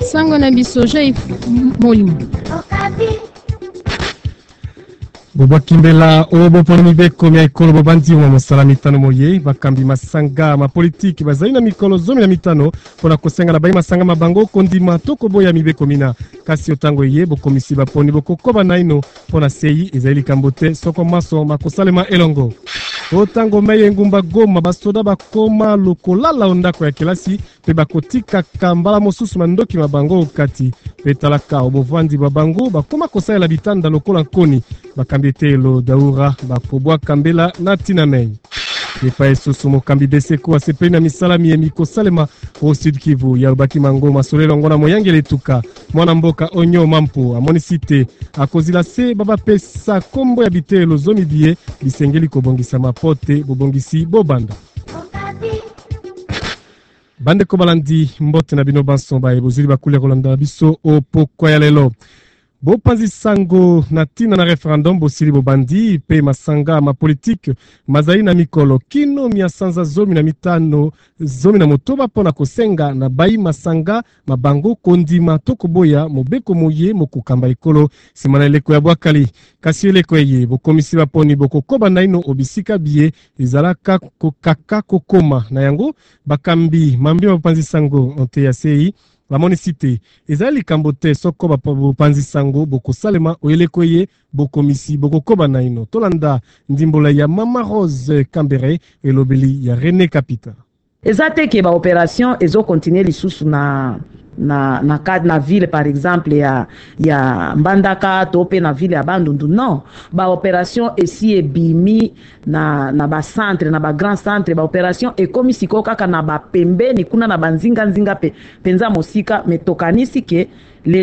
sango na bisoja molimo. Bobo Kimbela obo poni mibeko mya ikolo bobandi wa mosala mitano moye bakambi masanga ma politique bazali na mikolo zomi na mitano pona kosenga na bayi masanga mabango kondima toko boya mibeko mina kasi otango ye bokomisi baponi bokokoba naino pona sei ezali kambote soko maso makosalema elongo otango meye ngumba goma basoda bakoma lokolala ondako ya kelasi pe bakotika kambala mosusu mandoki mabango kati petalaka obovandi babango bakoma kosalela bitanda lokola nkoni bakambi telo daura bakobwa kambela na tinamei epa esusu mokambi beseko asepeli na misala miyemi kosalema o Sud Kivu ya ubaki mango masolelo ngona moyangele tuka mwana mboka onyo mampo amonisite akozila se baba pesa kombo ya bitelo zomi biye bisengeli kobongisa mapote bobongisi bobanda bande ko balandi mbote na bino banso ba ebozili bakule kolanda biso o pokwa ya lelo bopanzi sango na tina na referendum bosili bobandi pe masanga ma politique mazali na mikolo kino miasanza zomi na mitano zomi na motoba pona kosenga na bayi masanga mabango kondima tokoboya mobeko moye mokukamba ekolo simana eleko ya bwakali kasi eleko ye bokomisi baponi bokokoba naino obisika biye ezalaka kokaka kokoma na yango bakambi mambi bopanzi sango onte ya sei la monicité ezali kambote soko bopanzi sango bokosalema oyeleko ye bokomisi bokokoba naino tolanda ndimbola ya Mama Rose Kambere elobeli ya René Kapita ezate ba opération ezo continuer lisusu na ville par exemple ya Mbandaka tope na ville ya Bandundu non ba opération esi ebimi na ba centre na ba grand centre ba opération e komisiko kaka na ba pembeni kuna na banzinga nzinga penza mosika metokanisi ke les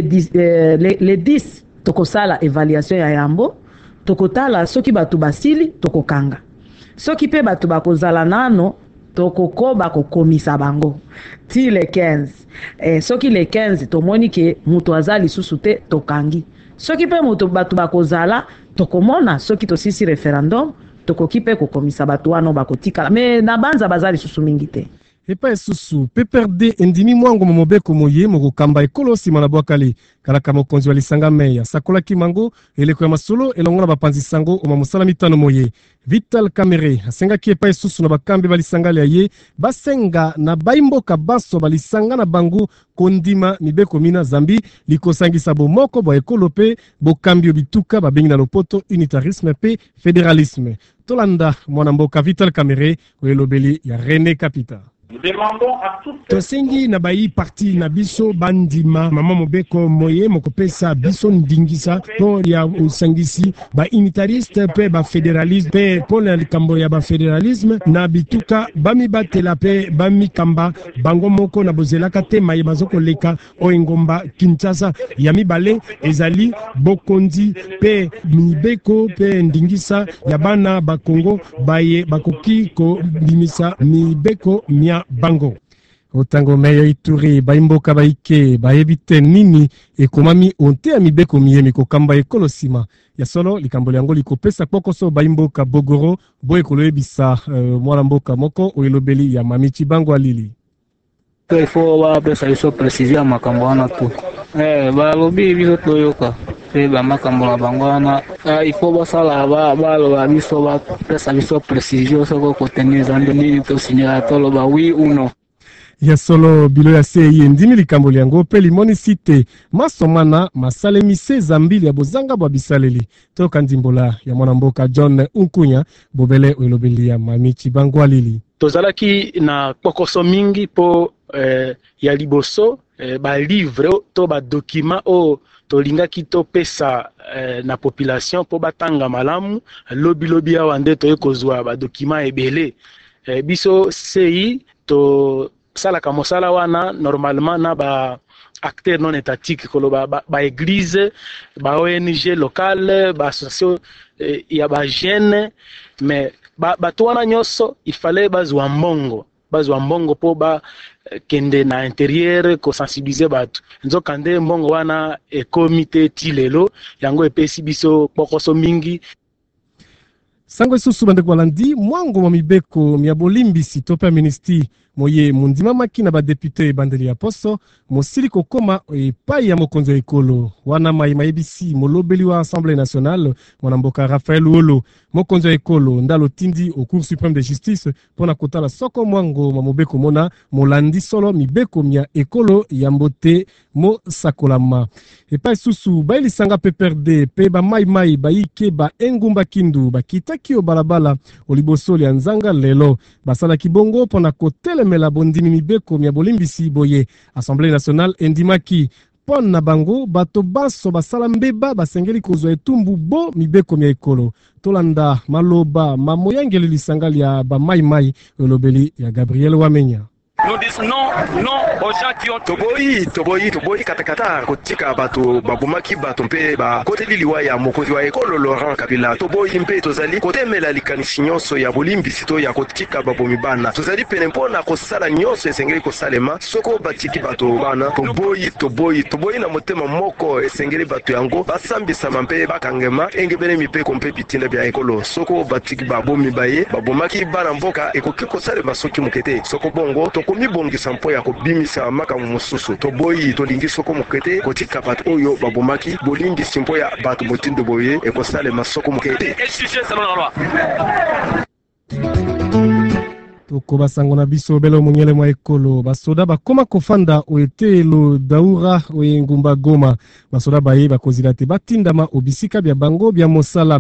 10 tokosala évaluation ya yambo tokotala soki batu basili tokokanga soki pe batu bakozala nano tokokoba kokomisa bango ti le 15 soki le 15 tomoni ke mutu azali susu te tokangi soki pe mutu batu bakozala tokomona soki tosisi referendum tokoki pe kokomisa batu wana bakotikala me na banza bazali susu mingi te epa esusu PPRD endimi mwango momobeko moye mokokamba ekolo sima na bwakali kalaka mokonzi wa lisanga meya sakolaki mango eleko ya masolo elongona bapanzi sango oma mosala mitano moye Vital Kamere asengaki epa esusu na bakambi balisanga ye basenga na baimboka baso balisanga na bango kondima mibeko mina zambi likosangisa bomoko bo ekolo pe bokambi obituka babengi na lopoto unitarisme pe fédéralisme tolanda mwana mboka Vital Kamere oyelobeli ya René Kapita tosengi na bayi parti na biso bandima mama mobeko moye mokopesa biso ndingisa po ya usangisi ba unitariste pe ba fédéraliste pe po na likambo ya ba fédéralisme na bituka bami batela pe bami kamba bango moko na bozelaka te maye bazoko leka o engomba Kinshasa ya mibale ezali bokondi pe mibeko pe ndingisa ya bana ba Kongo baye bakoki ko bimisa mibeko mia bango otango meyo Ituri baimboka baike baebite nini ekomami onte ya mibeko miyemi kokamba ekolo sima ya solo likambo yango likopesa pokoso baimboka Bogoro boye koloyebisa mwana mboka moko oyelobeli ya Mamichi bango alili il faut ba pesa iso précision makambo wana tu balobi biso toyoka pe ba makambo na bango wana il faut basala ba biso ba pesa biso précision soko kotenir zande nini to signer tolo ba oui ou non ya solo bilo ya sei ndimi likambo yango pe limoni site masomana masalemi se zambili ya bozanga bwa bisaleli toka ndimbola ya mwana mboka John Unkunya bobele oyelobeli ya Mamichi bango alili tozalaki na pokoso mingi po ya liboso ba livre to ba document o tolingaki topesa na population po batanga malamu lobi awa nde toyekozwa ba document ebele biso sei to salaka mosala wana normalement na ba acteurs non étatiques kolo ba église ba ONG locale ba association ya ba jeune mais ba toana nyoso il fallait bazwa mbongo po ba kende na intérieur ko sensibiliser batu nzoka nde mbongo wana e comité tilelo yango epesi biso pokoso mingi Sango susu bande kwa landi mwango wa mibeko miabolimbisi tope ministi moye mundima makina ba député bandeli ya poso mosili kokoma epai ya mokonzo ya ekolo wana maibisi molobeli wa Assemblée nationale mwanamboka Raphaël Wolo mokonzo ya ekolo ndalo tindi au Cour suprême de justice pona kotala soko mwango mamobeko mona molandi solo mibeko mia ekolo ya mbote mo sakolama epai susu baili sanga PPRD pe ba mai baike ba engumba kindu bakitaki o balabala olibosoli ya nzanga lelo basala kibongo pona kotelemela bondimi mibeko mia bolimbisi boye Assemblée nationale endimaki pona bango bato baso basala mbeba basengeli kozwa etumbu bo mibeko mia ekolo tolanda maloba mamoyangeli lisangali ya ba mai olobeli ya Gabriel Wamenya. Nous disons non aux gens qui ont toboyi katakata kotika bato babumaki bato mpe ba kote liliwa ya mokonzi wa ekolo Laurent Kabila toboyi mpe tozali kotemela likanisi nyonso ya bolimbisi to ya kotika babomi bana tozali pene mpona kosala nyonso esengeli kosalema soko batiki bato bana toboyi na motema moko esengeli bato yango basambisama mpe bakangema engebele mipeko mpe bitinda bya ekolo soko batiki babomi baye babomaki bana mboka ekoki kosalema soki mokete soko bongo komibongisa mpo ya kobimisa makambo mosusu toboyi tolingi soko mokete kotika bato oyo babomaki bolimbisi mpo ya bato botindo boye ekosalema soko mokete toko basango na biso belo munyele mwa ekolo basoda bakoma kofanda oetelo daura oengumba Goma basoda baye bakozila te batindama obisika bya bango bya mosala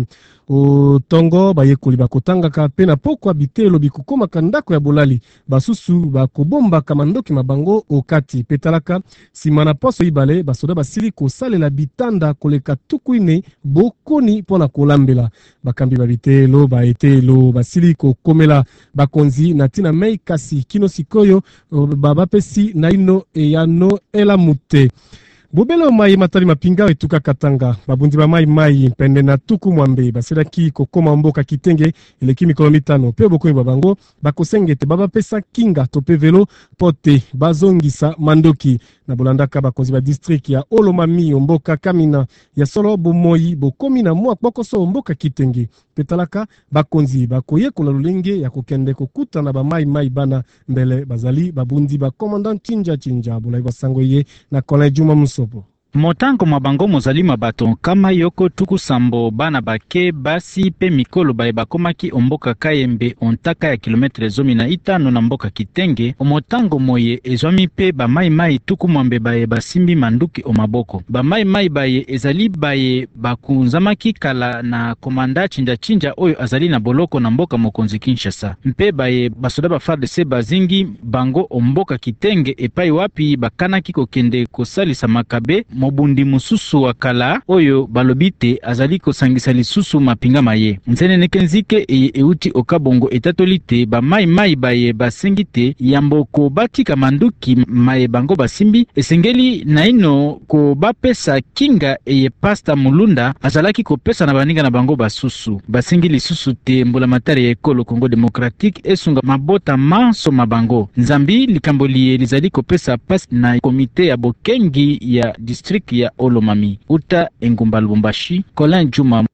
o tongo bayekoli bakotangaka pe na pokwa bitelo bikukoma kandako ya bolali basusu bakobomba kamandoki mabango okati petalaka simana poso ibale basoda basili kosalela bitanda koleka tukuine bokoni pona kolambela bakambi babitelo baetelo basili kokomela bakonzi na tina mei kasi kino sikoyo babapesi na ino eyano elamute bobelo mai matali mapinga etuka katanga babundi ba mai pende na tuku mwambe baselaki kokoma mboka kitenge eleki mikolo mitano pe bokoni babango bakosengete babapesa kinga to pe velo pote bazongisa mandoki na bolandaka bakonzi ba district ya Olomami mboka Kamina ya solo bomoyi bokomi na mwa bokoso mboka kitenge petalaka bakonzi bakoye kola lulenge ya kokende kokuta na ba mai bana mbele bazali babundi ba commandant Chinja bolai basango ye na Colonel Juma Musopo motango mabango mozali mabato kama yoko tuku sambo bana bake basi pe mikolo bae bakomaki omboka Kayembe ontaka ya kilometre 15 na mboka Kitenge omotango moye ezwami pe ba mai tuku mwambe bae basimbi manduki omaboko ba mai bae ezali bae bakunzamaki kala na komanda Chinja oyo azali na boloko na mboka mokonzi Kinshasa mpe bae basoda ba FARDC bazingi bango omboka Kitenge epai wapi bakanaki kokende kosalisa makabe mobundi mususu wa kala oyo balobite azali kosangisa lisusu mapinga maye nzene kenzike euti okabongo etatolite ba mai baye basengite yamboko batika manduki maye bango basimbi esengeli naino ko bapesa kinga pasta mulunda azalaki kopesa na baninga na bango basusu basengi lisusu te mbula matari ya ekolo Congo Democratique esunga mabota manso mabango nzambi likamboli elizali kopesa pasi na komite ya bokengi ya district ya Olomami uta engumba Lubumbashi Colin Juma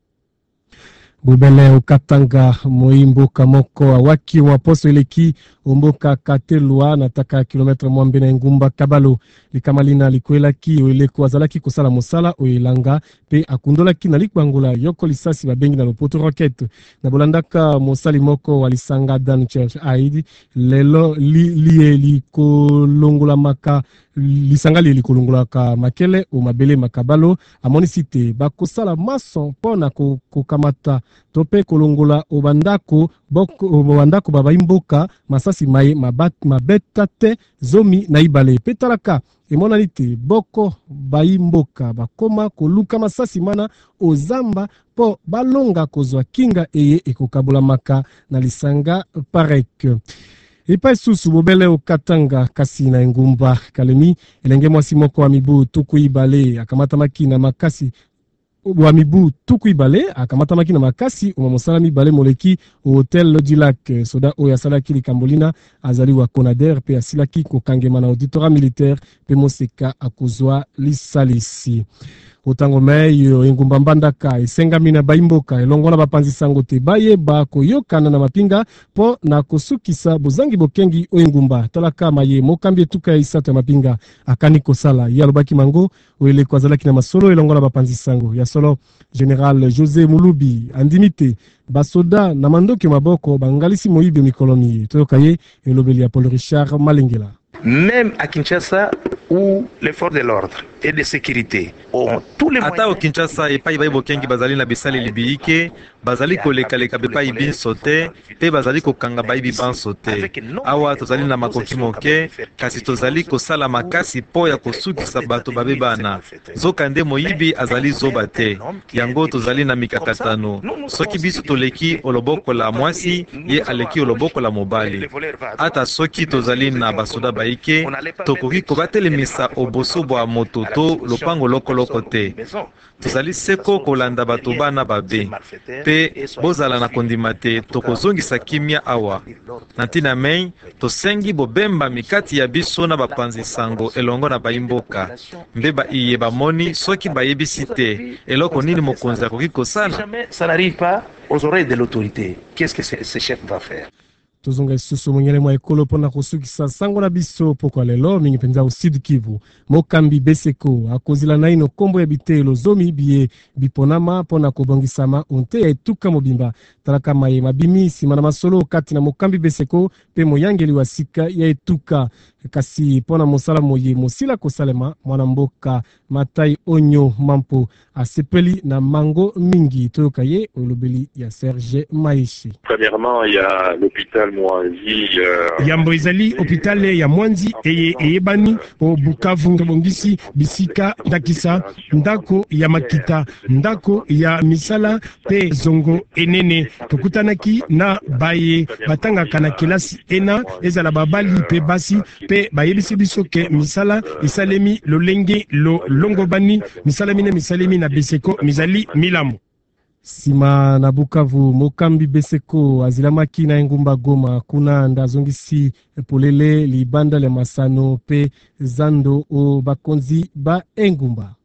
bubele ukatanga moimbo kamoko waki wa poso eleki omboka Katelwa nataka kilometre mwambe na engumba Kabalo likamalina likwelaki oeleko azalaki kosala mosala oelanga pe akundolaki na likbangola yoko lisasi babengi na lopoto rocket na bolandaka mosali moko walisanga Dan Church Aid lelo likolongola maka lisangali likolongolaka makele o mabele makabalo amonisite bakosala mason pona kokamata tope kolongola obandako babaimboka masasi mai mabeta te zomi na ibale petalaka emonalite boko baimboka bakoma koluka masasi mana ozamba po balonga kozwa kinga eye ekokabula maka na lisanga parek epai susu bobele okatanga kasi na engumba Kalemi elenge mwasi moko wa mibu tuku ibale akamata makina makasi wa mibu tuku ibale akamata makina makasi umamosala mibale moleki hotel du lac soda oya salaki likambolina azali wa Conader pe asilaki kokangema na auditora militaire pe moseka akozwa lisalisi utango meyo engumba mbandaka esengami na baimboka elongola bapanzi sango te baye bakoyokana na mapinga po na kosukisa bozangi bokengi o engumba talaka maye mokambi etuka ya isato ya mapinga akani kosala ya lobaki mango oele kwazalaki na masolo elongola bapanzi sango ya solo General José Mulubi andimite basoda na mandoki maboko bangalisi moyibi mikoloni toyokaye elobeli ya Paul Richard Malengela. Même à Kinshasa, où les forces de l'ordre et de sécurité ont tous les moyens. Ata au Kinshasa epai bai bokengi bazali na bisali libiike bazali koleka bepai bin sote pe bazali kokanga bai biban sote awa tozali na makoki moke kasi tozali kosala makasi po ya kosukisa bato babebana zoka nde moyibi azali zoba te yango tozali na mikakatano soki biso toleki oloboko la mwasi ye aleki oloboko la mobali ata soki tozali na basoda baike tokoki kobatelemisa oboso bwa moto to lopango lokoloko te tozali seko kolanda bato bana babe pe bozala na kondima te tokozongisa kimia awa na ntina mei tosengi bobemba mikati ya biso na bapanzi sango elongo na baimboka mbe baiye bamoni soki bayebisi te eloko nini mokonzi akoki kosala. Aux oreilles de l'autorité, qu'est-ce que ce chef va faire? Tozonga isusu mongele mwa ekolo pona kosukisa sango na biso poko lelo mingi penza Sud Kivu mokambi beseko akozila naino kombo ya bitelo zomi biye biponama pona kobongisama unte ya etuka mobimba talaka maye mabimi sima na masolo kati na mokambi beseko pe moyangeli wa sika ya etuka kasi pona mosala moye mosila kosalema mwana mboka Matai Onyo Mampo asepeli na mango mingi toyokaye olobeli ya Serge Maishi. Premièrement, il y a l'hôpital Mwanzi. Yambo ezali hôpital ya Mwanzi eyebani o Bukavu ngabongisi bisika ndakisa ndako ya Makita ndako ya misala pe zongo enene tokutanaki na baye batanga kana kelasi ena ezala babali pe basi pe bayebisi biso ke misala isalemi lolenge lo longobani misalemi na beseko mizali milamu. Sima na Bukavu mokambi beseko azilamaki na engumba Goma kuna ndazongisi polele libanda le masano pe zando o bakonzi ba engumba.